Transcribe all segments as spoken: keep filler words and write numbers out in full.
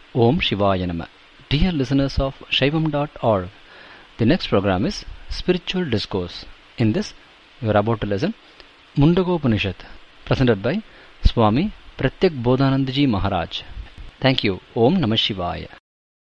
Om Shivaya Nama. Dear listeners of Shaivam dot org, the next program is Spiritual Discourse. In this, you are about to listen Mundagopanishad, presented by Swami Pratyak Bodhanandaji Maharaj. Thank you. Om Namah Shivaya.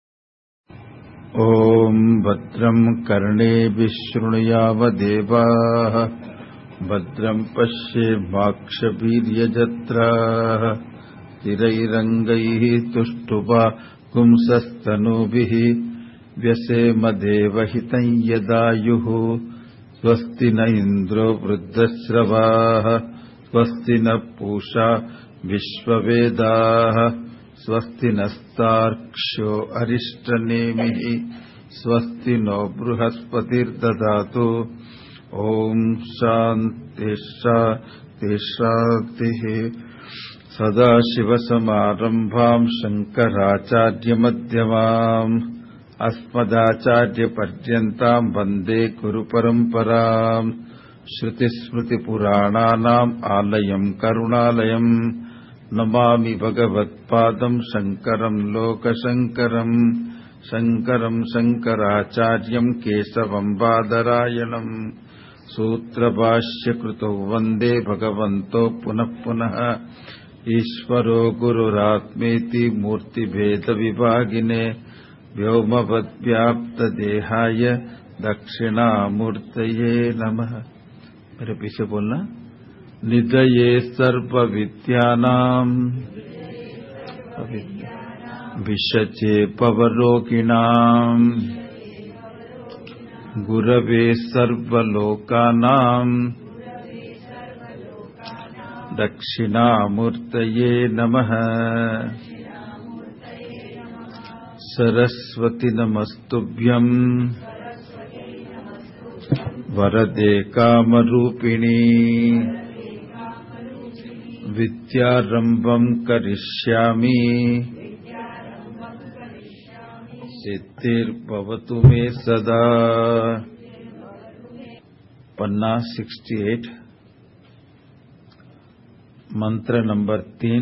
Om Bhadram Karne Vishrunyava Deva Bhadram Pashe Bhakshabhirya Jatra Tirairangai Tushtuva Kumsastanubihi Vyasema Devahitam Yadayuhu Swasti na Indro Vruddhasravaha Swasti na Pusha Vishwavedaha Swasti nastarksho arishtanemihi Swasti no bruhaspatir dadatu Om Shanti Shanti Shanti Sadashivasamarambham Shankaracharya Madhyamam Asmadacharya Paryantam Vande Guru Paramparam Shruti Smriti Purananam Alayam Karunalayam Namami Bhagavatpadam Shankaram Lokashankaram Shankaram Shankaracharyam Kesavam Badarayanam Sutra Bhashya Kruto Vande Bhagavanto Punah Punah Ishvaro Gururatmeti Murti Bheda Vibhagine Vyomavad Vyapta Dehaya Dakshina Murtaye Namaha. मेरे पीछे बोलना. निधये सर्व विद्यानां विषचे पवरोगिणां गुरवे सर्वलोकानां दक्षिणामूर्तये नमः. सरस्वती नमस्तुभ्यं वरदे कामरूपिणी विद्यारंभं करिष्यामि सिद्धिर्भवतु मे सदा. पन्ना सिक्सटी एट, मंत्र नंबर तीन,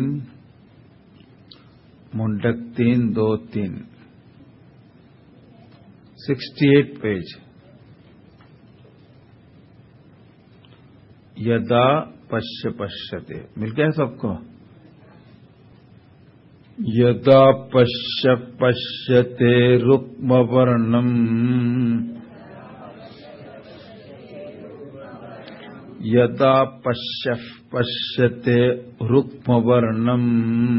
मुंडक तीन दो तीन, सिक्सटी एट पेज. यदा पश्य पश्यते मिल गया सबको. यदा पश्य पश्यते रुक्मवर्णम् यदा पश्य पश्यते रुक्मवर्णम्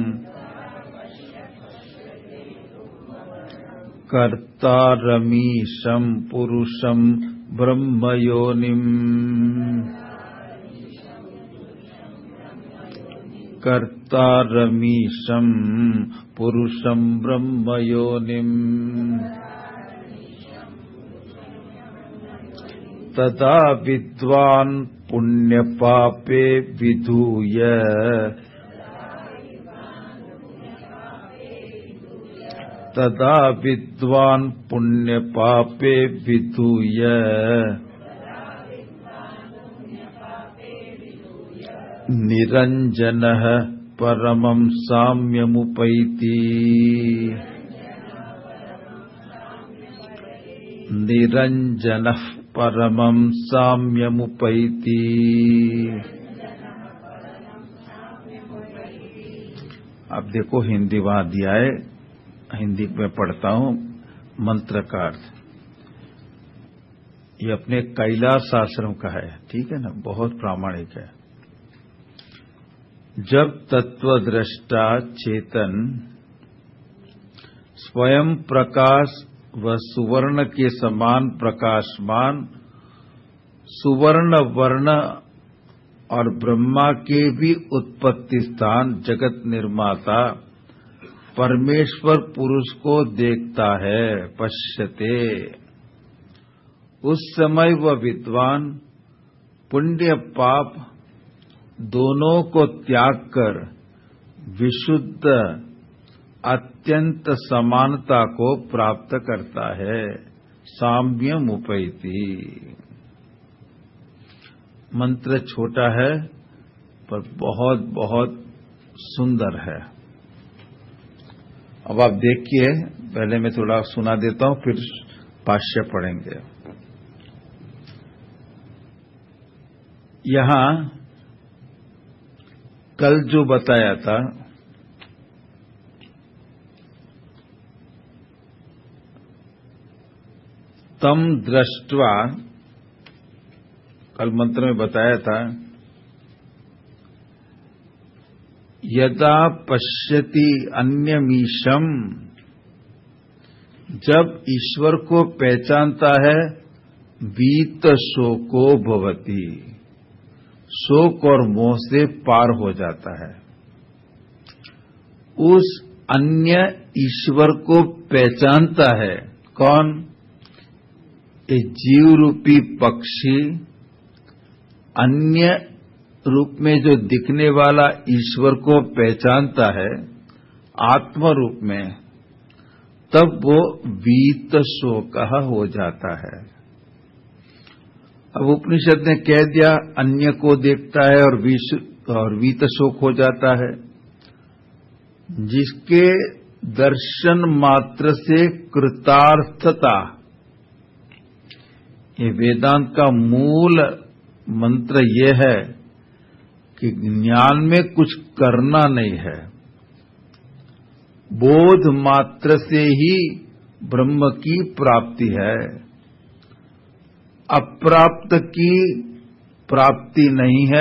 कर्तारमीशं पुरुषं ब्रह्मयोनिम् कर्तारमीशं पुरुषं ब्रह्मयोनिम् तदा विद्वान् पुण्यपापे विधूय तदा विद्वान् पुण्यपापे विधूय निरंजनः परमं साम्यमुपैति निरंजनः परमं साम्यमुपैति. अब देखो हिंदी वहां दिया है, हिंदी में पढ़ता हूं मंत्र का अर्थ. ये अपने कैलाश आश्रम का है, ठीक है ना, बहुत प्रामाणिक है. जब तत्वद्रष्टा चेतन स्वयं प्रकाश व सुवर्ण के समान प्रकाशमान सुवर्ण वर्ण और ब्रह्मा के भी उत्पत्ति स्थान जगत निर्माता परमेश्वर पुरुष को देखता है, पश्यते, उस समय वह विद्वान पुण्य पाप दोनों को त्याग कर विशुद्ध अत्यंत समानता को प्राप्त करता है, साम्यम उपैति. मंत्र छोटा है पर बहुत बहुत सुंदर है अब आप देखिए, पहले मैं थोड़ा सुना देता हूं, फिर भाष्य पढ़ेंगे। यहां कल जो बताया था, तम दृष्ट्वा, कल मंत्र में बताया था, यदा पश्यति अन्यमीशम, जब ईश्वर को पहचानता है, वीत शोको भवति, शोक और मोह से पार हो जाता है। उस अन्य ईश्वर को पहचानता है कौन? ये जीव रूपी पक्षी अन्य रूप में जो दिखने वाला ईश्वर को पहचानता है आत्म रूप में, तब वो वीत शोकः हो जाता है। अब उपनिषद ने कह दिया अन्य को देखता है और विष और वीत शोक हो जाता है। जिसके दर्शन मात्र से कृतार्थता, ये वेदांत का मूल मंत्र ये है कि ज्ञान में कुछ करना नहीं है, बोध मात्र से ही ब्रह्म की प्राप्ति है। अप्राप्त की प्राप्ति नहीं है,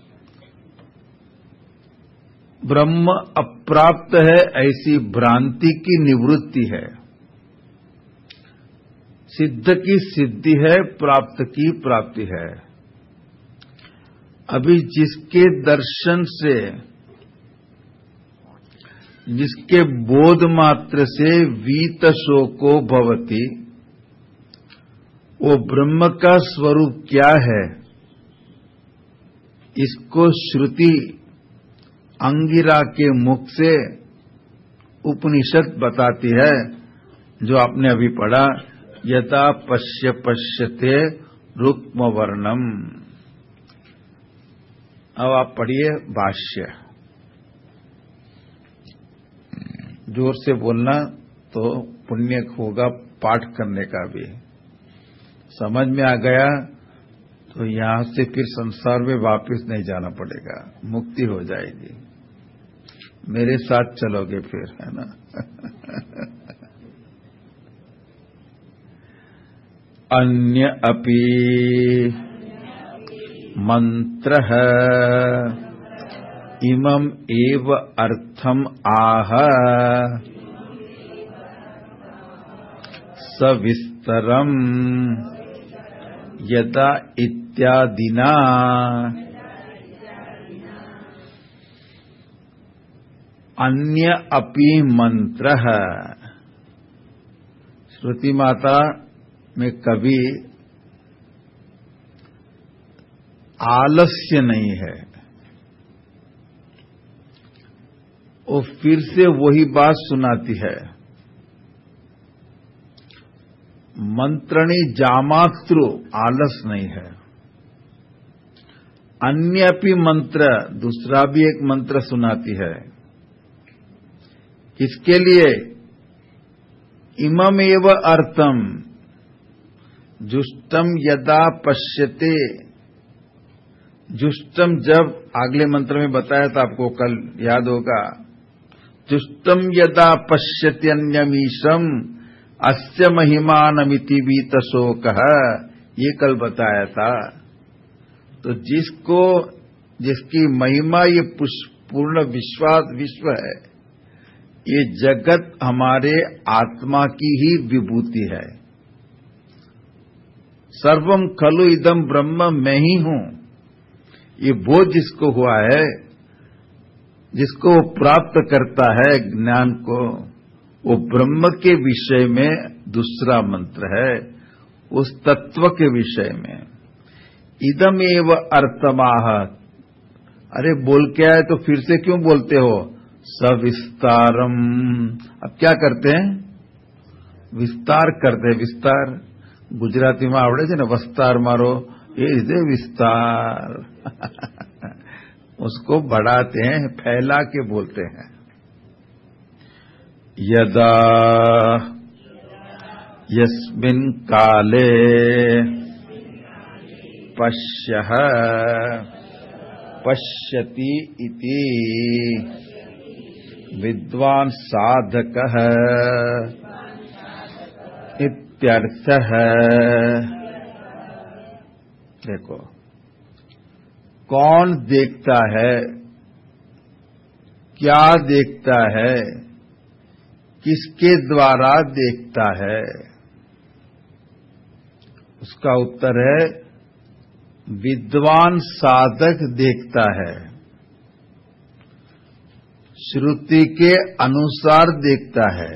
ब्रह्म अप्राप्त है ऐसी भ्रांति की निवृत्ति है। सिद्ध की सिद्धि है, प्राप्त की प्राप्ति है। अभी जिसके दर्शन से, जिसके बोध मात्र से वीत शोको भवति, वो ब्रह्म का स्वरूप क्या है, इसको श्रुति अंगिरा के मुख से उपनिषद बताती है, जो आपने अभी पढ़ा, यथा पश्य पश्यते रुक्म वर्णम। अब आप पढ़िए भाष्य, जोर से बोलना तो पुण्य होगा पाठ करने का भी। समझ में आ गया तो यहां से फिर संसार में वापस नहीं जाना पड़ेगा, मुक्ति हो जाएगी। मेरे साथ चलोगे फिर, है ना। अन्य अपि मंत्रः इमं एव अर्थम आह सविस्तरम यदा इत्यादिना अन्य अपि मंत्रः। श्रुति माता में कभी आलस्य नहीं है, वो फिर से वही बात सुनाती है। मंत्रणी जामातृ, आलस नहीं है। अन्य भी मंत्र, दूसरा भी एक मंत्र सुनाती है। किसके लिए? इमम एव अर्थम, जुष्टम यदा पश्यते। जुष्टम, जब अगले मंत्र में बताया था आपको, कल याद होगा, जुष्टम यदा पश्यति अन्यमीशम अस्य महिमानमिति वीत शोकः, ये कल बताया था। तो जिसको, जिसकी महिमा ये पूर्ण विश्वास विश्व है, ये जगत हमारे आत्मा की ही विभूति है। सर्वम खलु इदम ब्रह्म, मैं ही हूं, ये बोध जिसको हुआ है, जिसको वो प्राप्त करता है ज्ञान को, वो ब्रह्म के विषय में दूसरा मंत्र है, उस तत्व के विषय में। इदम एव अर्थमाह, अरे बोल के आए तो फिर से क्यों बोलते हो? सविस्तारम, अब क्या करते हैं? विस्तार करते हैं। विस्तार गुजराती में आवड़े छे ने, वस्तार मारो, ये इसे विस्तार उसको बढ़ाते हैं, फैला के बोलते हैं। यदा यस्मिन् काले पश्यः पश्यति इति विद्वान् साधकः इत्यर्थः। देखो, कौन देखता है, क्या देखता है, किसके द्वारा देखता है? उसका उत्तर है विद्वान साधक देखता है, श्रुति के अनुसार देखता है,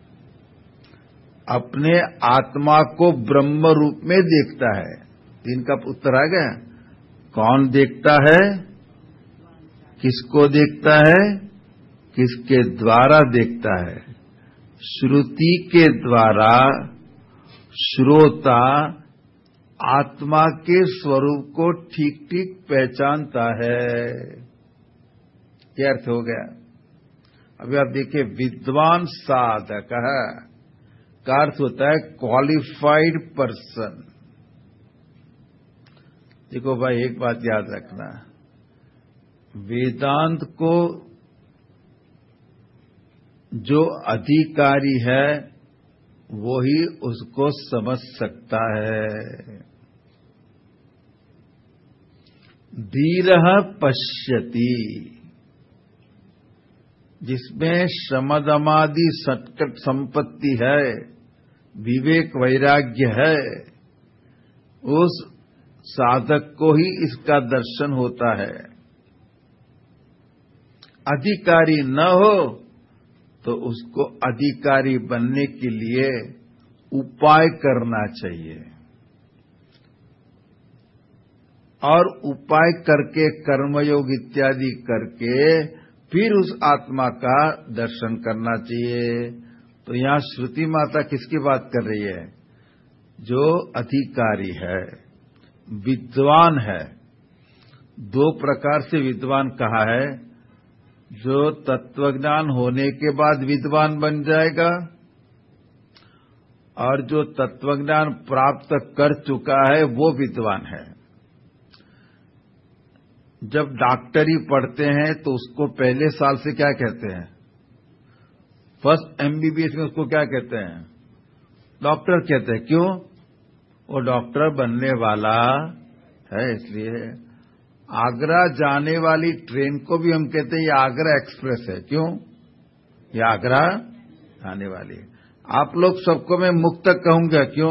अपने आत्मा को ब्रह्म रूप में देखता है। तीन का उत्तर आ गया। कौन देखता है, किसको देखता है, किसके द्वारा देखता है? श्रुति के द्वारा श्रोता आत्मा के स्वरूप को ठीक ठीक पहचानता है। क्या अर्थ हो गया? अभी आप देखिए, विद्वान साधक का अर्थ होता है क्वालिफाइड पर्सन। देखो भाई, एक बात याद रखना, वेदांत को जो अधिकारी है वो ही उसको समझ सकता है। धीरः पश्यति, जिसमें शमदमादि सत्कट संपत्ति है, विवेक वैराग्य है, उस साधक को ही इसका दर्शन होता है। अधिकारी न हो तो उसको अधिकारी बनने के लिए उपाय करना चाहिए, और उपाय करके कर्मयोग इत्यादि करके फिर उस आत्मा का दर्शन करना चाहिए। तो यहां श्रुति माता किसकी बात कर रही है? जो अधिकारी है, विद्वान है। दो प्रकार से विद्वान कहा है, जो तत्वज्ञान होने के बाद विद्वान बन जाएगा, और जो तत्वज्ञान प्राप्त कर चुका है वो विद्वान है। जब डॉक्टरी पढ़ते हैं तो उसको पहले साल से क्या कहते हैं? फर्स्ट एमबीबीएस में उसको क्या कहते हैं? डॉक्टर कहते हैं। क्यों? वो डॉक्टर बनने वाला है। इसलिए आगरा जाने वाली ट्रेन को भी हम कहते हैं ये आगरा एक्सप्रेस है। क्यों? ये आगरा आने वाली है। आप लोग सबको मैं मुक्त कहूंगा। क्यों?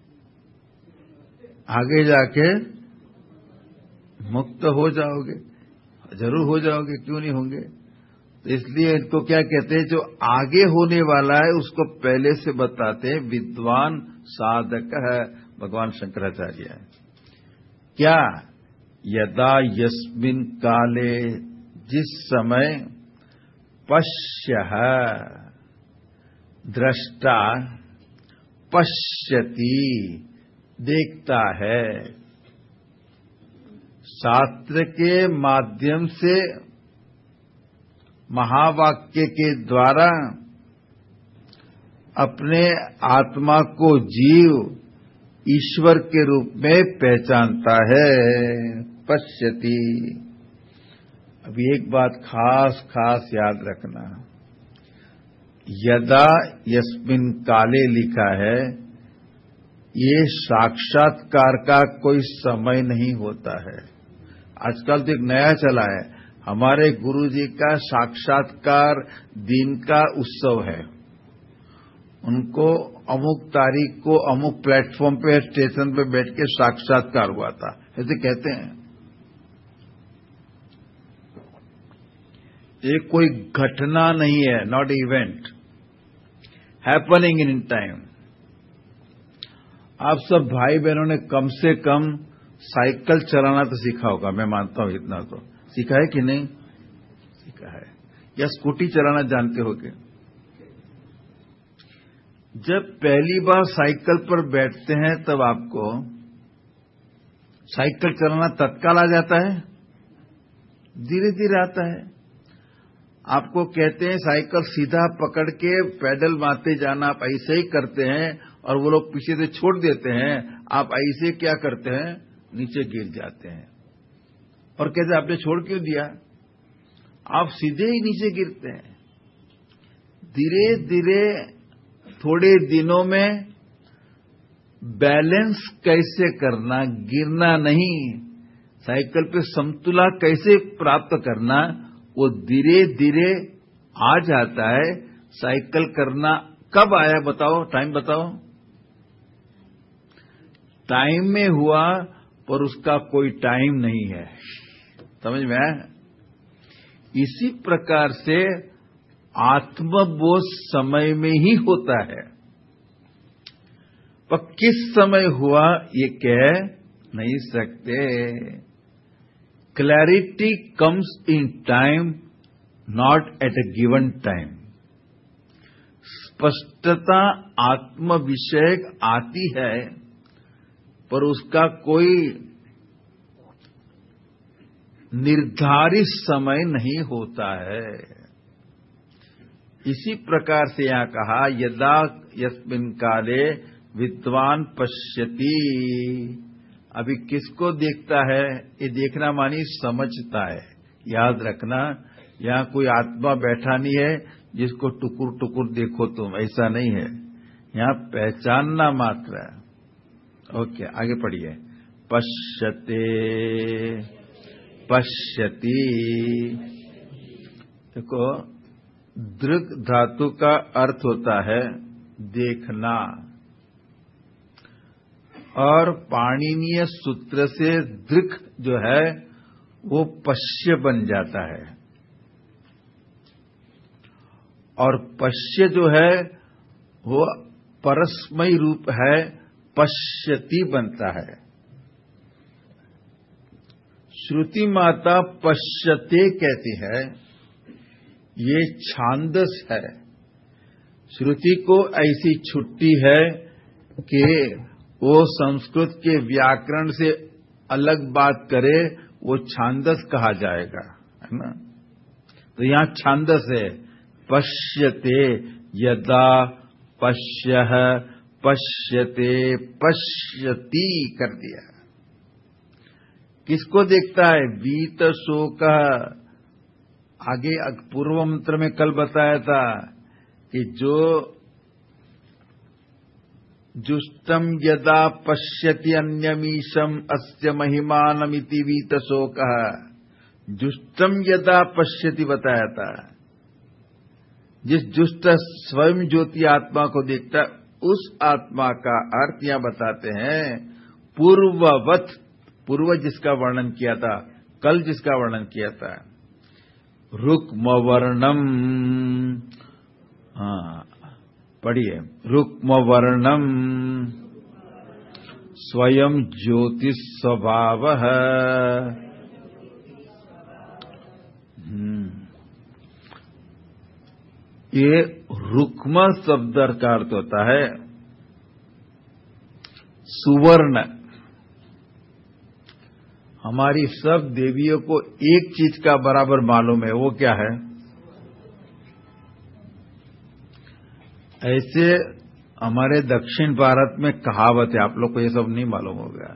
आगे जाके मुक्त हो जाओगे, जरूर हो जाओगे, क्यों नहीं होंगे? तो इसलिए इनको क्या कहते हैं? जो आगे होने वाला है उसको पहले से बताते हैं, विद्वान साधक है भगवान शंकराचार्य है। क्या? यदा यस्मिन् काले, जिस समय, पश्यः, दृष्टा, पश्यति, देखता है। शास्त्र के माध्यम से महावाक्य के द्वारा अपने आत्मा को जीव ईश्वर के रूप में पहचानता है। पश्यति। अभी एक बात खास खास याद रखना, यदा यस्मिन् काले लिखा है, ये साक्षात्कार का कोई समय नहीं होता है। आजकल तो एक नया चला है, हमारे गुरुजी का साक्षात्कार दिन का उत्सव है। उनको अमुक तारीख को अमुक प्लेटफॉर्म पे, स्टेशन पे बैठ के साक्षात्कार हुआ था, ऐसे कहते हैं। ये कोई घटना नहीं है, not event, happening in time. आप सब भाई बहनों ने कम से कम साइकिल चलाना तो सीखा होगा, मैं मानता हूं इतना तो सीखा है कि नहीं? सीखा है। या स्कूटी चलाना जानते होगे? जब पहली बार साइकिल पर बैठते हैं तब आपको साइकिल चलाना तत्काल आ जाता है? धीरे धीरे आता है। आपको कहते हैं साइकिल सीधा पकड़ के पैडल मारते जाना, आप ऐसे ही करते हैं और वो लोग पीछे से छोड़ देते हैं, आप ऐसे क्या करते हैं, नीचे गिर जाते हैं और कहते आपने छोड़ क्यों दिया, आप सीधे ही नीचे गिरते हैं। धीरे धीरे थोड़े दिनों में बैलेंस कैसे करना, गिरना नहीं, साइकिल पे समतुला कैसे प्राप्त करना, वो धीरे धीरे आ जाता है। साइकिल करना कब आया बताओ, टाइम बताओ। टाइम में हुआ पर उसका कोई टाइम नहीं है, समझ में आया। इसी प्रकार से आत्मबोध समय में ही होता है, पर किस समय हुआ ये कह नहीं सकते। Clarity comes in time, not at a given time. स्पष्टता आत्म विषयक आती है पर उसका कोई निर्धारित समय नहीं होता है। इसी प्रकार से यहां कहा यदा यस्मिन् काले विद्वान पश्यति। अभी किसको देखता है, ये देखना मानी समझता है। याद रखना, यहां कोई आत्मा बैठा नहीं है जिसको टुकुर टुकुर देखो तुम, ऐसा नहीं है। यहां पहचानना मात्र है। ओके, आगे पढ़िए। पश्यते, पश्यति। देखो, दृक् धातु का अर्थ होता है देखना, और पाणिनीय सूत्र से दृक् जो है वो पश्य बन जाता है, और पश्य जो है वो परस्मयी रूप है, पश्यति बनता है। श्रुति माता पश्यते कहती है, ये छांदस है। श्रुति को ऐसी छुट्टी है कि वो संस्कृत के व्याकरण से अलग बात करे, वो छांदस कहा जाएगा, है ना। तो यहां छांदस है, पश्यते, यदा पश्यः, पश्यते, पश्यति कर दिया। किसको देखता है, वीत शोक। आगे पूर्व मंत्र में कल बताया था कि जो जुष्टम यदा पश्यति अन्यमीशम अस्य महिमानमिति वीत शोकः। जुष्टम यदा पश्यति बताया था, जिस जुष्ट स्वयं ज्योति आत्मा को देखता है, उस आत्मा का अर्थ यहां बताते हैं पूर्ववत। पूर्व जिसका वर्णन किया था, कल जिसका वर्णन किया था, रुक्म वर्णम। हाँ पढ़िए, रुक्म वर्णम स्वयं ज्योतिष स्वभावः। ये रुक्म शब्द का अर्थ होता है सुवर्ण। हमारी सब देवियों को एक चीज का बराबर मालूम है, वो क्या है? ऐसे हमारे दक्षिण भारत में कहावत है, आप लोग को ये सब नहीं मालूम होगा,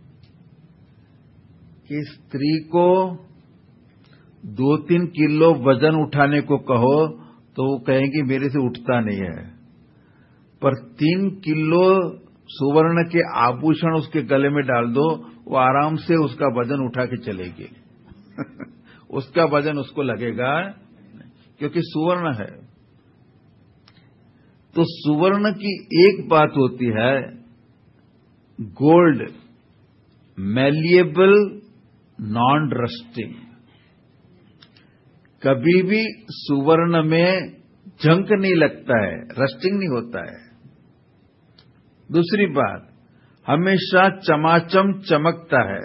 कि स्त्री को दो तीन किलो वजन उठाने को कहो तो वो कहेंगी मेरे से उठता नहीं है, पर तीन किलो सुवर्ण के आभूषण उसके गले में डाल दो, वो आराम से उसका वजन उठा के चलेगी। उसका वजन उसको लगेगा, क्योंकि सुवर्ण है। तो सुवर्ण की एक बात होती है गोल्ड, मैलिएबल, नॉन रस्टिंग। कभी भी सुवर्ण में जंग नहीं लगता है, रस्टिंग नहीं होता है। दूसरी बात, हमेशा चमाचम चमकता है।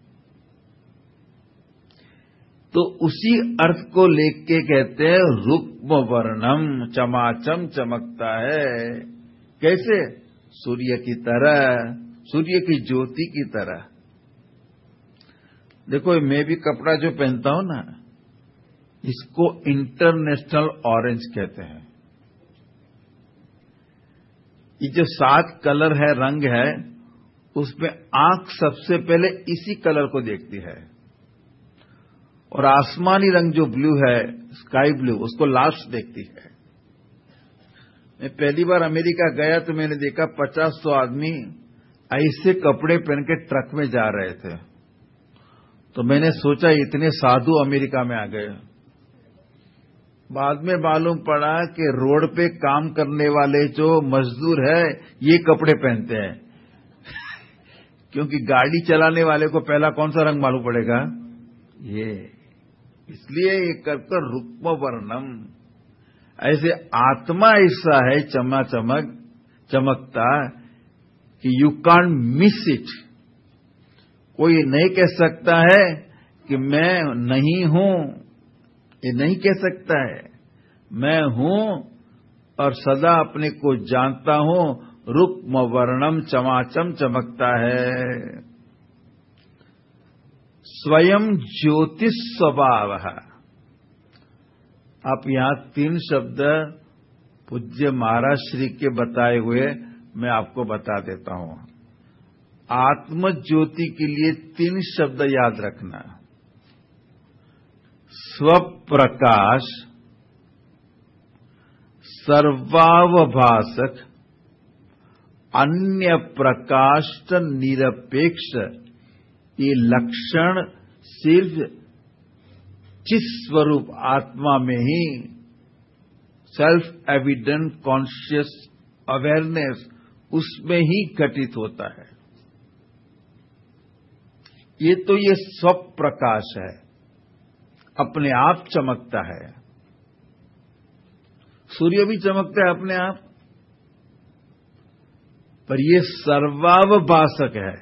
तो उसी अर्थ को लेके कहते हैं रुक्म वर्णम, चमाचम चमकता है। कैसे? सूर्य की तरह, सूर्य की ज्योति की तरह। देखो मैं भी कपड़ा जो पहनता हूं ना, इसको इंटरनेशनल ऑरेंज कहते हैं। ये जो सात कलर है, रंग है, उसमें आंख सबसे पहले इसी कलर को देखती है, और आसमानी रंग जो ब्लू है, स्काई ब्लू, उसको लास्ट देखती है। मैं पहली बार अमेरिका गया तो मैंने देखा पचास सौ आदमी ऐसे कपड़े पहन के ट्रक में जा रहे थे। तो मैंने सोचा इतने साधु अमेरिका में आ गए। बाद में मालूम पड़ा कि रोड पे काम करने वाले जो मजदूर है ये कपड़े पहनते हैं क्योंकि गाड़ी चलाने वाले को पहला कौन सा रंग मालूम पड़ेगा? ये। इसलिए ये कर रुक्म वर्णम। ऐसे आत्मा ऐसा है चमा चमक चमकता कि यू कांट मिस इट। कोई नहीं कह सकता है कि मैं नहीं हूं, ये नहीं कह सकता है। मैं हूं और सदा अपने को जानता हूं। रुक्म वर्णम चमाचम चमकता है। स्वयं ज्योतिष स्वभाव। आप यहां तीन शब्द पूज्य महाराज श्री के बताए हुए मैं आपको बता देता हूं। आत्म ज्योति के लिए तीन शब्द याद रखना। स्वप्रकाश, सर्वावभासक, अन्य प्रकाश निरपेक्ष। ये लक्षण सिर्फ चित स्वरूप आत्मा में ही, सेल्फ एविडेंट कॉन्शियस अवेयरनेस, उसमें ही घटित होता है। ये तो ये स्वप्रकाश है, अपने आप चमकता है। सूर्य भी चमकता है अपने आप, पर ये सर्वावभासक है।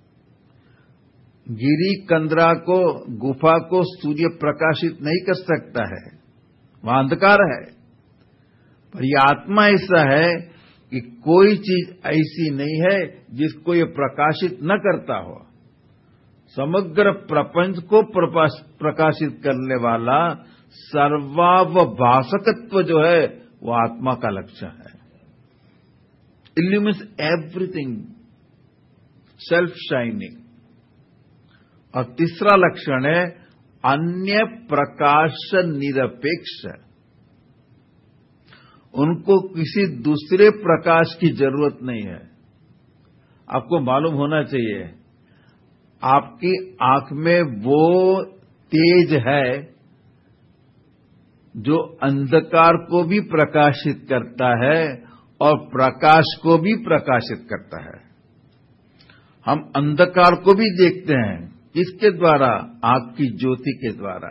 गिरी कंदरा को, गुफा को सूर्य प्रकाशित नहीं कर सकता है, वहां अंधकार है। पर ये आत्मा ऐसा है कि कोई चीज ऐसी नहीं है जिसको ये प्रकाशित न करता हो। समग्र प्रपंच को प्रकाशित करने वाला सर्वावभासकत्व जो है वो आत्मा का लक्षण है। Illuminates everything, self shining. और तीसरा लक्षण है अन्य प्रकाश निरपेक्ष। उनको किसी दूसरे प्रकाश की जरूरत नहीं है। आपको मालूम होना चाहिए, आपकी आंख में वो तेज है जो अंधकार को भी प्रकाशित करता है और प्रकाश को भी प्रकाशित करता है। हम अंधकार को भी देखते हैं, किसके द्वारा? आंख की ज्योति के द्वारा।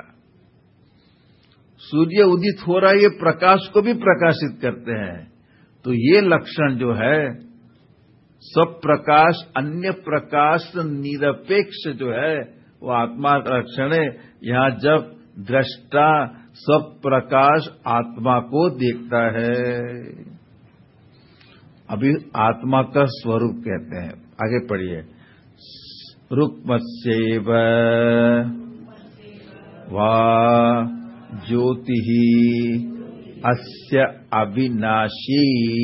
सूर्य उदित हो रहा है, ये प्रकाश को भी प्रकाशित करते हैं। तो ये लक्षण जो है सब प्रकाश अन्य प्रकाश निरपेक्ष जो है वो आत्मा का लक्षण है। यहां जब दृष्टा सब प्रकाश आत्मा को देखता है, अभी आत्मा का स्वरूप कहते हैं। आगे पढ़िए। रुक्मस्यैव वा ज्योतिः अस्य अविनाशी।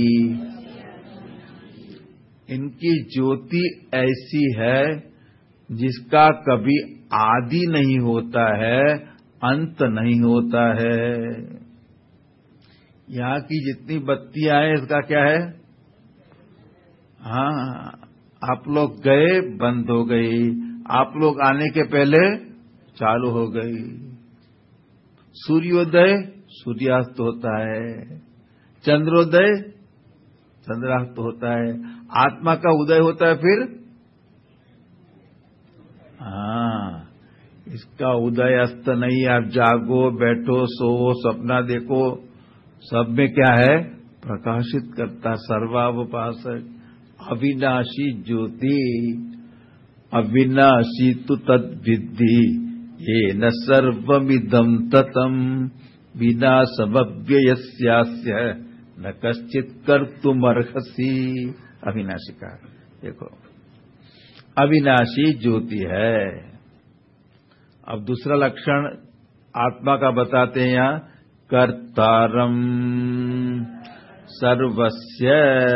इनकी ज्योति ऐसी है जिसका कभी आदि नहीं होता है, अंत नहीं होता है। यहां की जितनी बत्तियां हैं इसका क्या है? हाँ, आप लोग गए बंद हो गई, आप लोग आने के पहले चालू हो गई। सूर्योदय सूर्यास्त होता है, चंद्रोदय चंद्रास्त होता है, आत्मा का उदय होता है फिर। हाँ, इसका उदय अस्त नहीं। आप जागो, बैठो, सोओ, सपना देखो, सब में क्या है? प्रकाशित करता सर्वावभासक अविनाशी ज्योति। अविनाशी तु तद्विद्धि येन सर्वमिदं ततम् विनाशमव्ययस्यास्य न कश्चित् कर्तुमर्हसि। अविनाशी का देखो, अविनाशी ज्योति है। अब दूसरा लक्षण आत्मा का बताते हैं यहां कर्तारम सर्वस्य।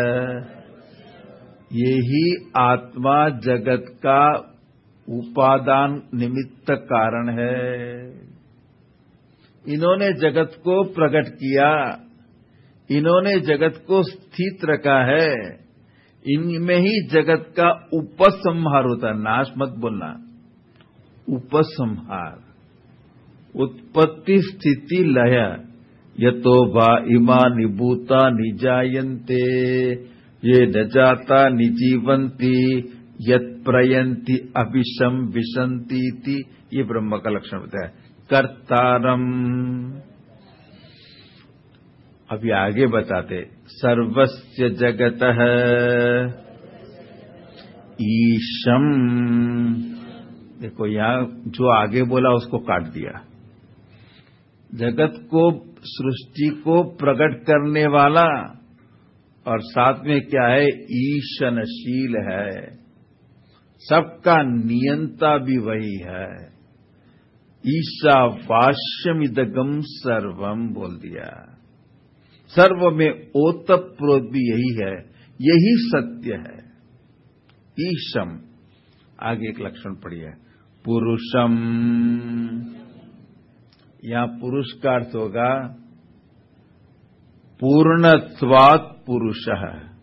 यही आत्मा जगत का उपादान निमित्त कारण है। इन्होंने जगत को प्रकट किया, इन्होंने जगत को स्थित रखा है, इनमें ही जगत का उपसंहार होता है। नाश मत बोलना, उपसंहार, उत्पत्ति स्थिति लय। यतो वा इमानि भूतानि जायन्ते ये न जाता निजीवन्ति यत् प्रयन्ति अभिशम विशन्ति। ये ब्रह्म का लक्षण बताया। कर्तारम, अभी आगे बताते सर्वस्य जगतः ईशम। देखो यहां जो आगे बोला उसको काट दिया। जगत को, सृष्टि को प्रकट करने वाला और साथ में क्या है, ईशनशील है, सबका नियंता भी वही है। ईशा वाष्यमिदगम सर्वम बोल दिया। सर्व में ओतप्रोत भी यही है, यही सत्य है। ईशम, आगे एक लक्षण पढ़िए, पुरुषम। यहां पुरुष का अर्थ होगा पूर्णत्वात् पुरुषः।